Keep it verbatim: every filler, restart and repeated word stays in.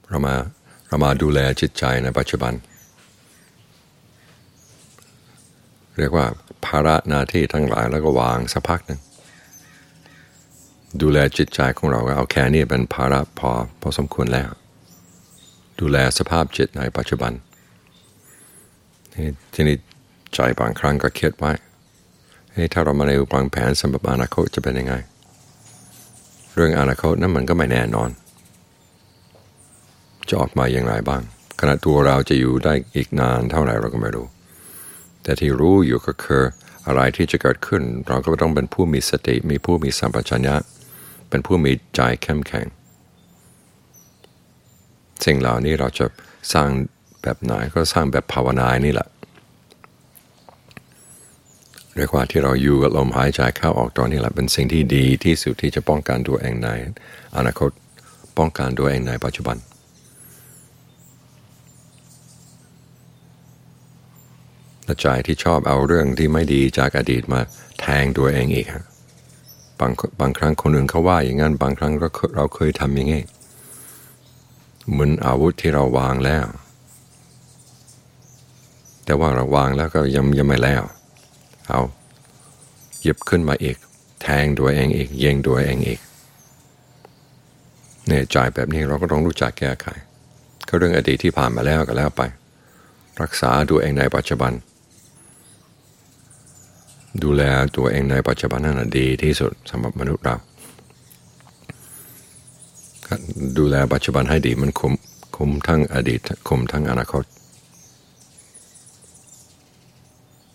เรามาเรามาดูแลจิตใจในปัจจุบันเรียกว่าภาระหน้าที่ทั้งหลายแล้วก็วางสักพักหนึ่งดูแลจิตใจของเราเอาแค่นี้เป็นภาระพอพอสมควรแล้วดูแลสภาพจิตในปัจจุบันทีนี้ใจบางครั้งก็คิดไว้ถ้าเรามาในวางแผนสำหรับอนาคตจะเป็นยังไงเรื่องอนาคตนั้นมันก็ไม่แน่นอนจะออกมาอย่างไรบ้างขณะตัวเราจะอยู่ได้อีกนานเท่าไหร่เราก็ไม่รู้แต่ที่รู้อยู่ก็คืออะไรที่จะเกิดขึ้นเราก็ต้องเป็นผู้มีสติมีผู้มีสัมปชัญญะเป็นผู้มีใจเข้มแข็งสิ่งเหล่านี้เราจะสร้างแบบไหนก็สร้างแบบภาวนานี่แหละเรียกว่าที่เราอยู่กับลมหายใจเข้าออกตอนนี้แหละเป็นสิ่งที่ดีที่สุดที่จะป้องกันตัวเองในอนาคตป้องกันตัวเองในปัจจุบันใจที่ชอบเอาเรื่องที่ไม่ดีจากอดีตมาแทงตัวเองอีกบางบางครั้งคนอื่นเขาว่าอย่างนั้นบางครั้งเราเราเคยทำอย่างนี้เหมือนอาวุธที่เราวางแล้วแต่ว่าเราวางแล้วก็ยังยังไม่แล้วเอาหยิบขึ้นมาอีกแทงตัวเองอีกยิงตัวเองอีกเนี่ยใจแบบนี้เราก็ต้องรู้จักแก้ไขก็เรื่องอดีตที่ผ่านมาแล้วก็แล้วไปรักษาตัวเองในปัจจุบันดูแลตัวเองในปัจจุบันนั่นดีที่สุดสำหรับมนุษย์เราดูแลปัจจุบันให้ดีมันคุ้มคุ้มทั้งอดีตคุ้มทั้งอนาคต